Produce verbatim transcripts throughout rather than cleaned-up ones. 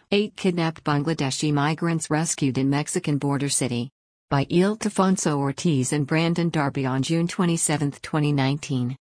Eight kidnapped Bangladeshi migrants rescued in Mexican border city. By Ildefonso Ortiz and Brandon Darby on June twenty-seventh, twenty nineteen.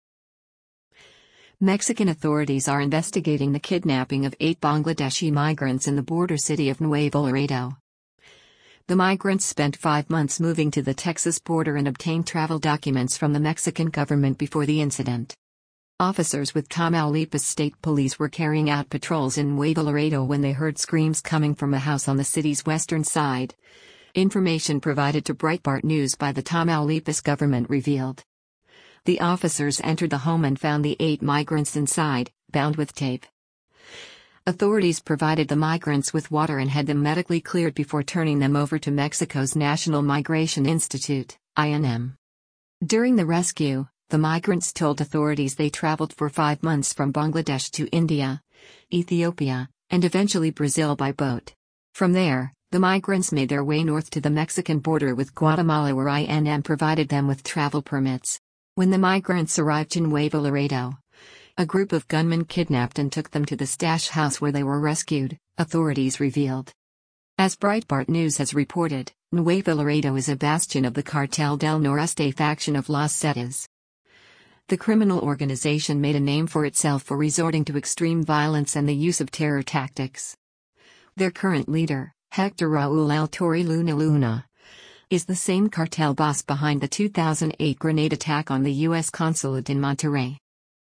Mexican authorities are investigating the kidnapping of eight Bangladeshi migrants in the border city of Nuevo Laredo. The migrants spent five months moving to the Texas border and obtained travel documents from the Mexican government before the incident. Officers with Tamaulipas State Police were carrying out patrols in Nuevo Laredo when they heard screams coming from a house on the city's western side. Information provided to Breitbart News by the Tamaulipas government revealed. The officers entered the home and found the eight migrants inside, bound with tape. Authorities provided the migrants with water and had them medically cleared before turning them over to Mexico's National Migration Institute, I N M. During the rescue, the migrants told authorities they traveled for five months from Bangladesh to India, Ethiopia, and eventually Brazil by boat. From there, the migrants made their way north to the Mexican border with Guatemala, where I N M provided them with travel permits. When the migrants arrived in Nuevo Laredo, a group of gunmen kidnapped and took them to the stash house where they were rescued, authorities revealed. As Breitbart News has reported, Nuevo Laredo is a bastion of the Cartel del Noreste faction of Los Zetas. The criminal organization made a name for itself for resorting to extreme violence and the use of terror tactics. Their current leader, Hector Raúl El Torre Luna Luna, is the same cartel boss behind the two thousand eight grenade attack on the U S consulate in Monterrey.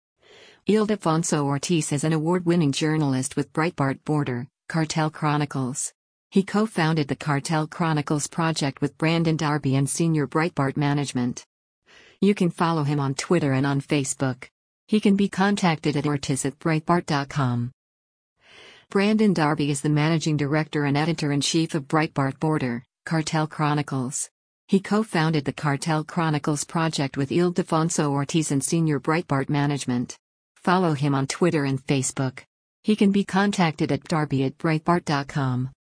Ildefonso Ortiz is an award-winning journalist with Breitbart Border, Cartel Chronicles. He co-founded the Cartel Chronicles project with Brandon Darby and senior Breitbart management. You can follow him on Twitter and on Facebook. He can be contacted at ortiz at breitbart dot com. Brandon Darby is the managing director and editor-in-chief of Breitbart Border, Cartel Chronicles. He co-founded the Cartel Chronicles project with Ildefonso Ortiz and senior Breitbart management. Follow him on Twitter and Facebook. He can be contacted at darby at breitbart dot com.